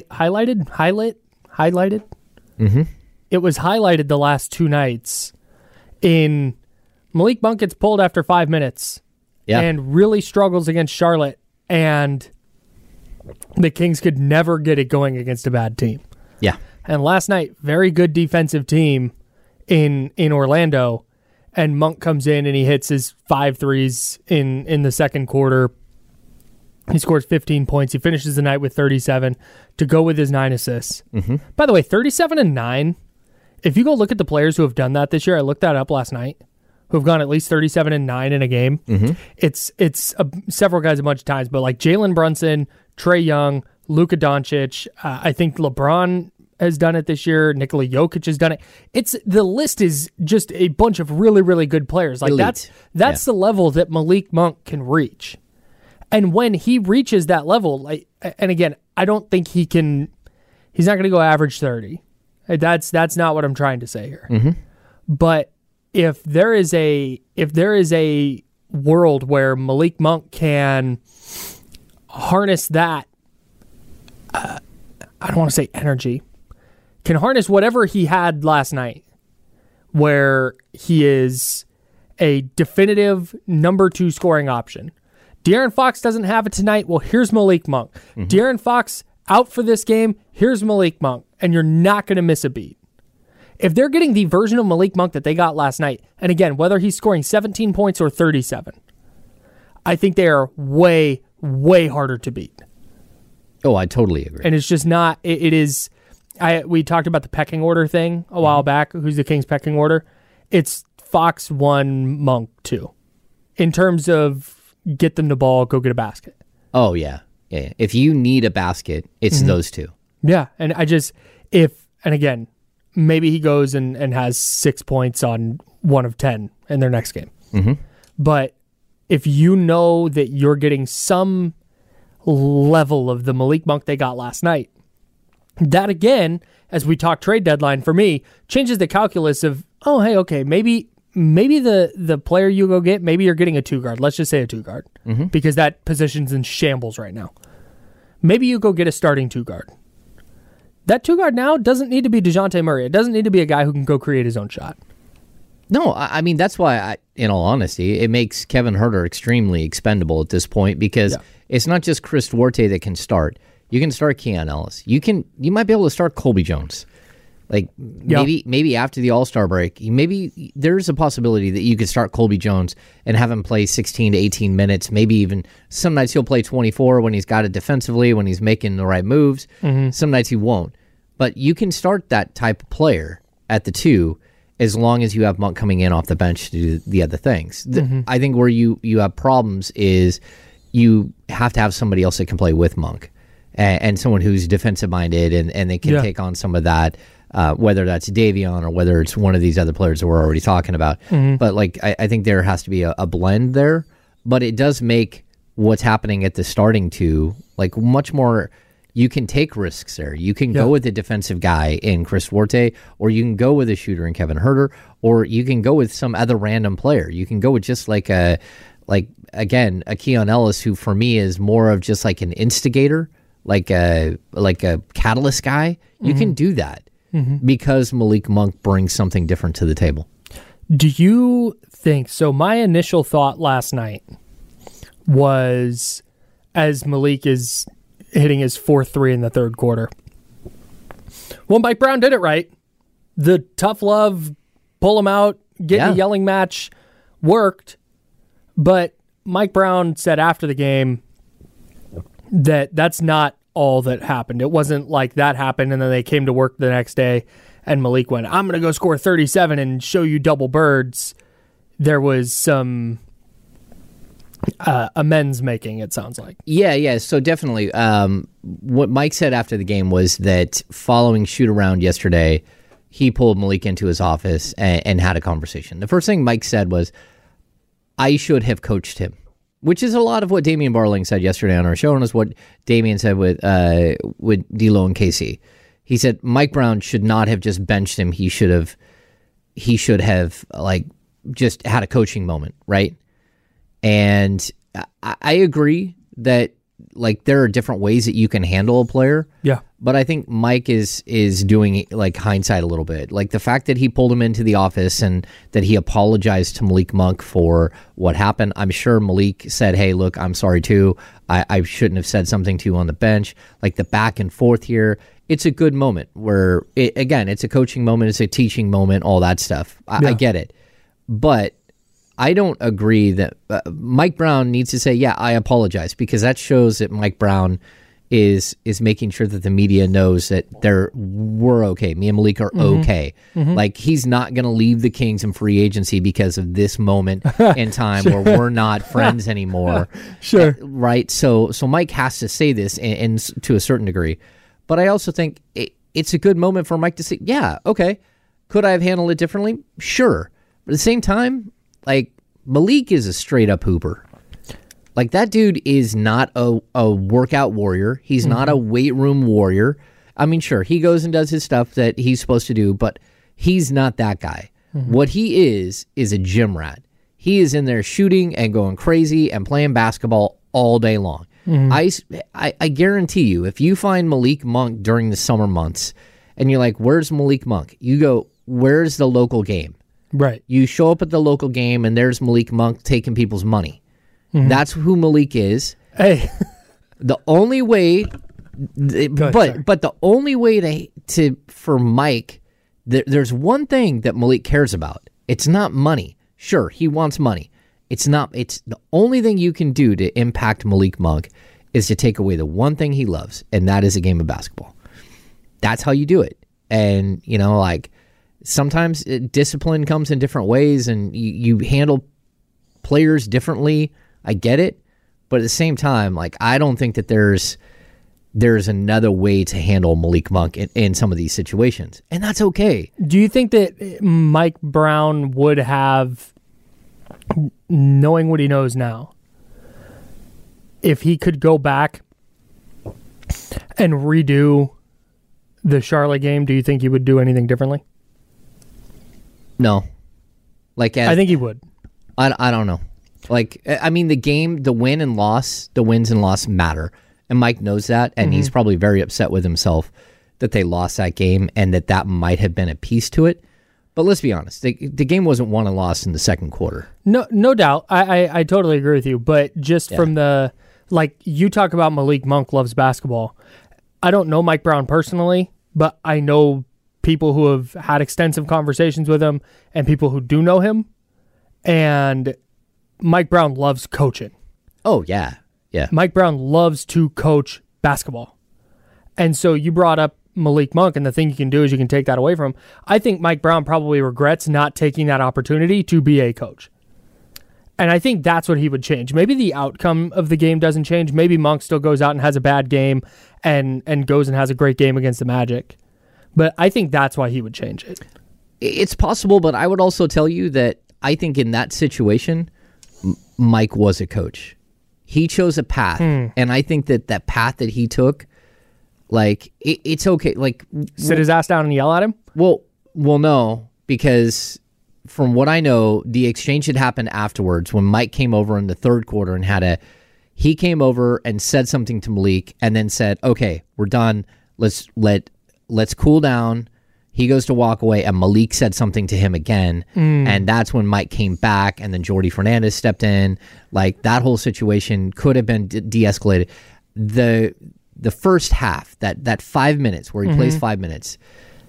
Mm-hmm. It was highlighted the last 2 nights in Malik Monk gets pulled after 5 minutes and really struggles against Charlotte, and the Kings could never get it going against a bad team. Yeah. And last night, very good defensive team in Orlando, and Monk comes in and he hits his 5 threes in the second quarter. He scores 15 points. He finishes the night with 37 to go with his 9 assists. Mm-hmm. By the way, 37 and 9. If you go look at the players who have done that this year, I looked that up last night, who have gone at least 37 and 9 in a game. Mm-hmm. It's several guys a bunch of times, but like Jalen Brunson, Trae Young, Luka Doncic, I think LeBron has done it this year. Nikola Jokic has done it. The list is just a bunch of really, really good players. Like elite. That's the level that Malik Monk can reach. And when he reaches that level, like, and again, I don't think he's not going to go average 30. That's not what I'm trying to say here. Mm-hmm. But if there is a world where Malik Monk can harness that, I don't want to say energy, can harness whatever he had last night, where he is a definitive number 2 scoring option. De'Aaron Fox doesn't have it tonight. Well, here's Malik Monk. De'Aaron Fox out for this game. Here's Malik Monk. And you're not going to miss a beat. If they're getting the version of Malik Monk that they got last night, and again, whether he's scoring 17 points or 37, I think they are way, way harder to beat. Oh, I totally agree. And it's just not, it is, we talked about the pecking order thing a while back. Who's the Kings pecking order? It's Fox 1, Monk 2. In terms of get them the ball, go get a basket. Oh, yeah. Yeah. If you need a basket, it's those two. Yeah. And and again, maybe he goes and has 6 points on 1 of 10 in their next game. But if you know that you're getting some level of the Malik Monk they got last night, that again, as we talk trade deadline, for me, changes the calculus of, oh, hey, okay, maybe the player you go get, maybe you're getting a 2 guard. Let's just say a 2 guard because that position's in shambles right now. Maybe you go get a starting 2 guard. That 2 guard now doesn't need to be DeJounte Murray. It doesn't need to be a guy who can go create his own shot. No, I mean, that's why, in all honesty, it makes Kevin Huerter extremely expendable at this point because it's not just Chris Duarte that can start. You can start Keon Ellis. You might be able to start Colby Jones. Like, maybe after the All-Star break, maybe there's a possibility that you could start Colby Jones and have him play 16 to 18 minutes. Maybe even some nights he'll play 24 when he's got it defensively, when he's making the right moves. Some nights he won't. But you can start that type of player at the 2 as long as you have Monk coming in off the bench to do the other things. I think where you have problems is you have to have somebody else that can play with Monk and someone who's defensive-minded and they can take on some of that, whether that's Davion or whether it's one of these other players that we're already talking about. But like I think there has to be a blend there. But it does make what's happening at the starting 2 like much more. You can take risks there. You can go with a defensive guy in Chris Duarte, or you can go with a shooter in Kevin Huerter, or you can go with some other random player. You can go with just like a Keon Ellis, who for me is more of just like an instigator, like a catalyst guy. You can do that because Malik Monk brings something different to the table. Do you think so? My initial thought last night was, as Malik is hitting his 4th 3 in the third quarter, well, Mike Brown did it right. The tough love, pull him out, get the yelling match worked. But Mike Brown said after the game that that's not all that happened. It wasn't like that happened and then they came to work the next day and Malik went, I'm going to go score 37 and show you double birds. There was some amends making, it sounds like. Yeah. So definitely, what Mike said after the game was that following shoot around yesterday, he pulled Malik into his office and had a conversation. The first thing Mike said was, I should have coached him, which is a lot of what Damian Barling said yesterday on our show, and is what Damian said with D'Lo and KC. He said Mike Brown should not have just benched him. He should have like just had a coaching moment, right? And I agree that like there are different ways that you can handle a player. Yeah. But I think Mike is doing like hindsight a little bit. Like the fact that he pulled him into the office and that he apologized to Malik Monk for what happened. I'm sure Malik said, hey, look, I'm sorry too. I shouldn't have said something to you on the bench. Like the back and forth here. It's a good moment where, it's a coaching moment. It's a teaching moment, all that stuff. I get it. But I don't agree that Mike Brown needs to say, yeah, I apologize, because that shows that Mike Brown is making sure that the media knows that we're okay. Me and Malik are okay. Like he's not going to leave the Kings in free agency because of this moment in time where we're not friends anymore. Sure. Right? So Mike has to say this and to a certain degree. But I also think it's a good moment for Mike to say, yeah, okay. Could I have handled it differently? Sure. But at the same time, like Malik is a straight up hooper. Like that dude is not a workout warrior. He's not a weight room warrior. I mean, sure, he goes and does his stuff that he's supposed to do, but he's not that guy. What he is a gym rat. He is in there shooting and going crazy and playing basketball all day long. I guarantee you, if you find Malik Monk during the summer months and you're like, where's Malik Monk? You go, where's the local game? Right. You show up at the local game and there's Malik Monk taking people's money. That's who Malik is. Hey. The only way, but the only way for Mike, there's one thing that Malik cares about. It's not money. Sure, he wants money. It's the only thing you can do to impact Malik Monk is to take away the one thing he loves, and that is a game of basketball. That's how you do it. And, sometimes discipline comes in different ways, and you handle players differently. I get it. But at the same time, I don't think that there's another way to handle Malik Monk in some of these situations. And that's okay. Do you think that Mike Brown would have, knowing what he knows now, if he could go back and redo the Charlotte game, do you think he would do anything differently? No. I think he would. I don't know. The game, the wins and loss matter. And Mike knows that, and he's probably very upset with himself that they lost that game and that might have been a piece to it. But let's be honest, the game wasn't won and lost in the second quarter. No doubt. I totally agree with you. But just from you talk about Malik Monk loves basketball. I don't know Mike Brown personally, but I know people who have had extensive conversations with him and people who do know him. And Mike Brown loves coaching. Oh, yeah. Yeah. Mike Brown loves to coach basketball. And so you brought up Malik Monk, and the thing you can do is you can take that away from him. I think Mike Brown probably regrets not taking that opportunity to be a coach. And I think that's what he would change. Maybe the outcome of the game doesn't change. Maybe Monk still goes out and has a bad game and goes and has a great game against the Magic. But I think that's why he would change it. It's possible, but I would also tell you that I think in that situation, Mike was a coach. He chose a path, and I think that path that he took, it's okay. Sit his ass down and yell at him? Well, no, because from what I know, the exchange had happened afterwards when Mike came over in the third quarter and he came over and said something to Malik and then said, okay, we're done. Let's cool down. He goes to walk away, and Malik said something to him again, and that's when Mike came back, and then Jordi Fernandez stepped in. That whole situation could have been de-escalated. The first half, that 5 minutes where he plays 5 minutes,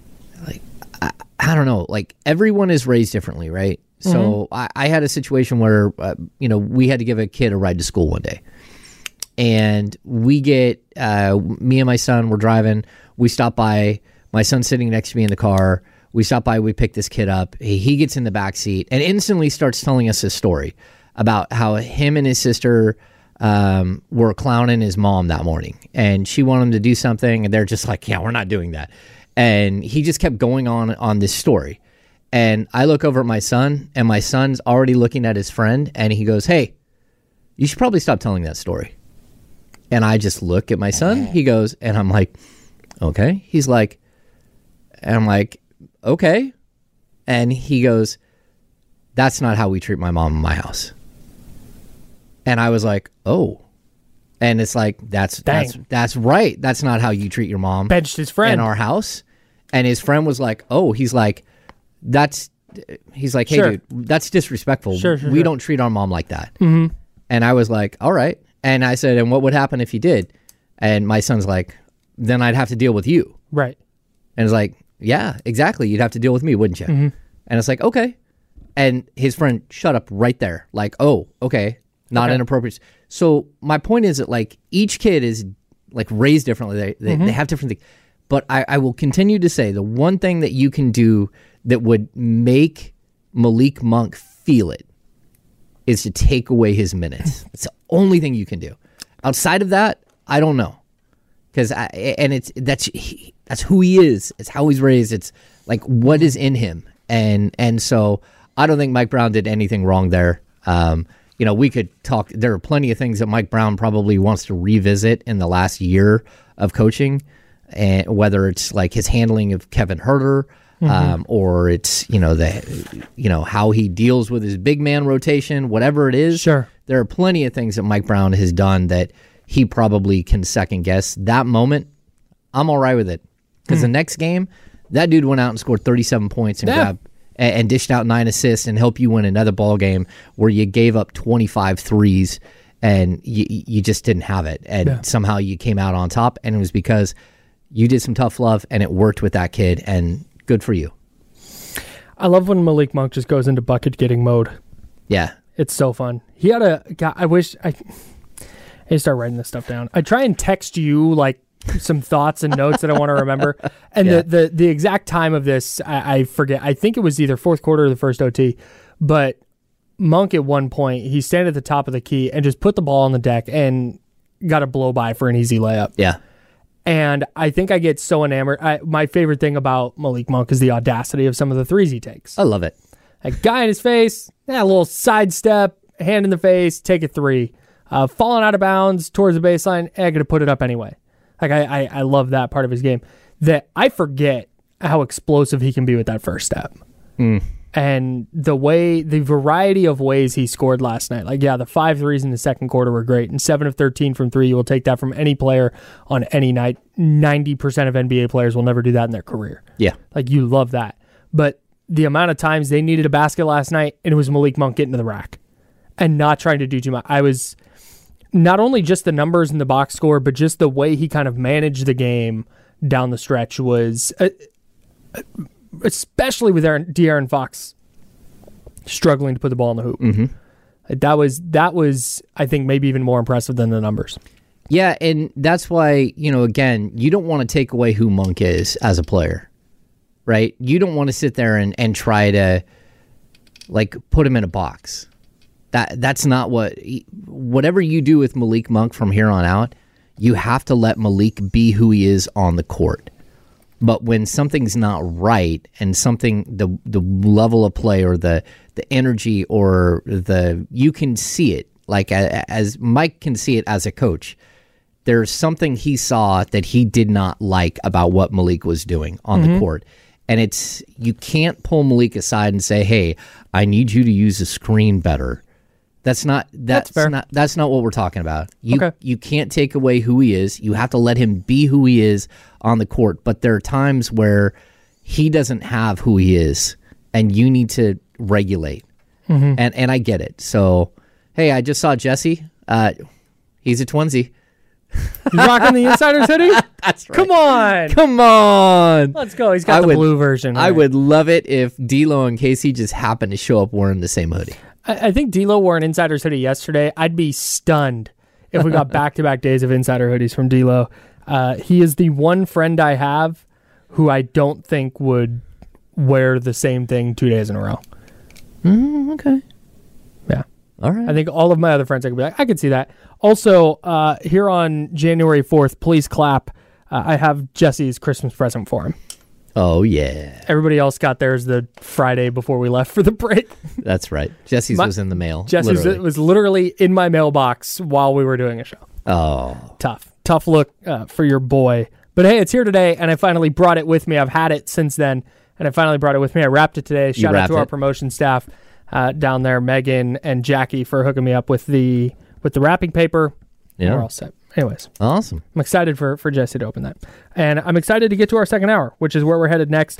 I don't know. Everyone is raised differently, right? So I had a situation where we had to give a kid a ride to school one day, and we get me and my son were driving. We stop by. My son's sitting next to me in the car. We stop by, we pick this kid up. He gets in the back seat and instantly starts telling us his story about how him and his sister were clowning his mom that morning. And she wanted him to do something, and they're just like, yeah, we're not doing that. And he just kept going on this story. And I look over at my son, and my son's already looking at his friend, and he goes, hey, you should probably stop telling that story. And I just look at my son. He goes, and I'm like, okay. He's like, and I'm like, okay. And he goes, that's not how we treat my mom in my house. And I was like, oh. And it's like, that's right. That's not how you treat your mom. Benched his friend in our house. And his friend was like, oh, he's like, hey, sure, dude, that's disrespectful. Sure, we don't treat our mom like that. Mm-hmm. And I was like, all right. And I said, and what would happen if you did? And my son's like, then I'd have to deal with you. Right. And it's like, yeah, exactly. You'd have to deal with me, wouldn't you? Mm-hmm. And it's like, okay. And his friend shut up right there. Like, oh, okay. Not inappropriate. So my point is that each kid is raised differently. They have different things. But I will continue to say the one thing that you can do that would make Malik Monk feel it is to take away his minutes. It's the only thing you can do. Outside of that, I don't know. Because that's who he is. It's how he's raised. It's what is in him. And so I don't think Mike Brown did anything wrong there. We could talk. There are plenty of things that Mike Brown probably wants to revisit in the last year of coaching, and whether it's his handling of Kevin Huerter, or it's how he deals with his big man rotation, whatever it is. Sure, there are plenty of things that Mike Brown has done that he probably can second guess. That moment, I'm all right with it, because the next game, that dude went out and scored 37 points and dished out 9 assists and help you win another ball game where you gave up 25 threes and you just didn't have it. And somehow you came out on top, and it was because you did some tough love and it worked with that kid, and good for you. I love when Malik Monk just goes into bucket getting mode. Yeah. It's so fun. He had a guy. I need to start writing this stuff down. I try and text you like some thoughts and notes that I want to remember. And the exact time of this, I forget. I think it was either fourth quarter or the first OT. But Monk at one point, he's standing at the top of the key and just put the ball on the deck and got a blow by for an easy layup. Yeah. And I think I get so enamored. My favorite thing about Malik Monk is the audacity of some of the threes he takes. I love it. A guy in his face, a little sidestep, hand in the face, take a three. Falling out of bounds towards the baseline, I got to put it up anyway. Like I love that part of his game. That I forget how explosive he can be with that first step. And the variety of ways he scored last night. Like, the 5 threes in the second quarter were great. And 7 of 13 from 3, you will take that from any player on any night. 90% of NBA players will never do that in their career. Yeah. Like, you love that. But the amount of times they needed a basket last night, and it was Malik Monk getting to the rack and not trying to do too much. I was not only just the numbers in the box score, but just the way he kind of managed the game down the stretch was, especially with De'Aaron Fox struggling to put the ball in the hoop. Mm-hmm. That was, I think, maybe even more impressive than the numbers. Yeah, and that's why, again, you don't want to take away who Monk is as a player, right? You don't want to sit there and try to, put him in a box. That's not whatever you do with Malik Monk from here on out, you have to let Malik be who he is on the court. But when something's not right and the level of play or the energy or you can see it, like as Mike can see it as a coach, there's something he saw that he did not like about what Malik was doing on the court. And you can't pull Malik aside and say, hey, I need you to use the screen better. That's not what we're talking about. You can't take away who he is. You have to let him be who he is on the court. But there are times where he doesn't have who he is, and you need to regulate. And I get it. So, hey, I just saw Jesse. He's a twinsy. He's rocking the Insider's hoodie? That's right. Come on. Let's go. He's got the blue version. Right? I would love it if D'Lo and Casey just happened to show up wearing the same hoodie. I think D'Lo wore an Insider's hoodie yesterday. I'd be stunned if we got back-to-back days of Insider hoodies from D'Lo. He is the one friend I have who I don't think would wear the same thing 2 days in a row. Okay. Yeah. All right. I think all of my other friends, I could be like, I could see that. Also, here on January 4th, please clap. I have Jesse's Christmas present for him. Oh, yeah. Everybody else got theirs the Friday before we left for the break. That's right. Jesse's was in the mail. Jesse's was literally in my mailbox while we were doing a show. Oh. Tough look for your boy. But hey, it's here today, and I finally brought it with me. I've had it since then, and I finally brought it with me. I wrapped it today. Shout out to our promotion staff down there, Megan and Jackie, for hooking me up with the wrapping paper. Yeah. We're all set. Anyways. Awesome. I'm excited for Jesse to open that. And I'm excited to get to our second hour, which is where we're headed next.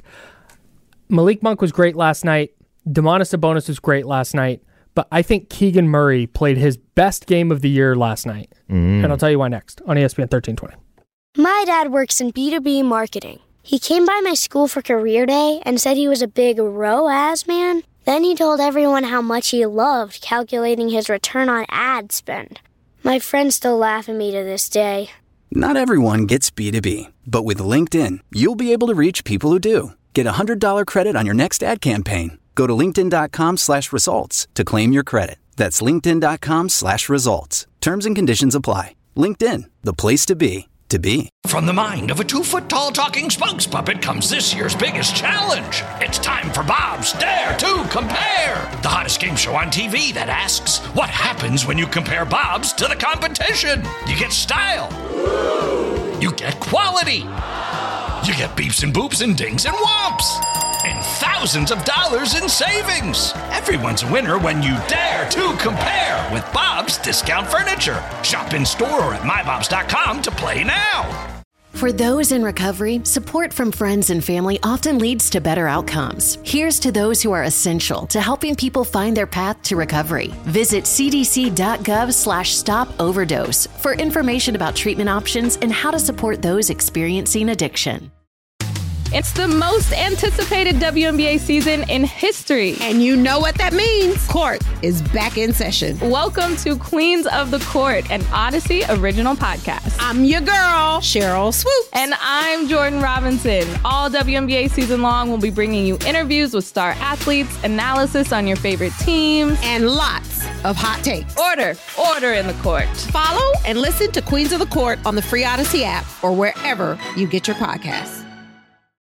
Malik Monk was great last night. Domantas Sabonis was great last night. But I think Keegan Murray played his best game of the year last night. And I'll tell you why next on ESPN 1320. My dad works in B2B marketing. He came by my school for career day and said he was a big ROAS man. Then he told everyone how much he loved calculating his return on ad spend. My friends still laugh at me to this day. Not everyone gets B2B, but with LinkedIn, you'll be able to reach people who do. Get a $100 credit on your next ad campaign. Go to linkedin.com/results to claim your credit. That's linkedin.com/results. Terms and conditions apply. LinkedIn, the place to be. From the mind of a 2-foot-tall talking spokes puppet comes this year's biggest challenge. It's time for Bob's Dare to Compare, the hottest game show on TV that asks, what happens when you compare Bob's to the competition? You get style. You get quality. You get beeps and boops and dings and whomps. And thousands of dollars in savings. Everyone's a winner when you dare to compare with Bob's Discount Furniture. Shop in store or at mybobs.com to play now. For those in recovery, support from friends and family often leads to better outcomes. Here's to those who are essential to helping people find their path to recovery. Visit cdc.gov/stop-overdose for information about treatment options and how to support those experiencing addiction. It's the most anticipated WNBA season in history. And you know what that means. Court is back in session. Welcome to Queens of the Court, an Odyssey original podcast. I'm your girl, Cheryl Swoops. And I'm Jordan Robinson. All WNBA season long, we'll be bringing you interviews with star athletes, analysis on your favorite teams, and lots of hot takes. Order in the court. Follow and listen to Queens of the Court on the free Odyssey app or wherever you get your podcasts.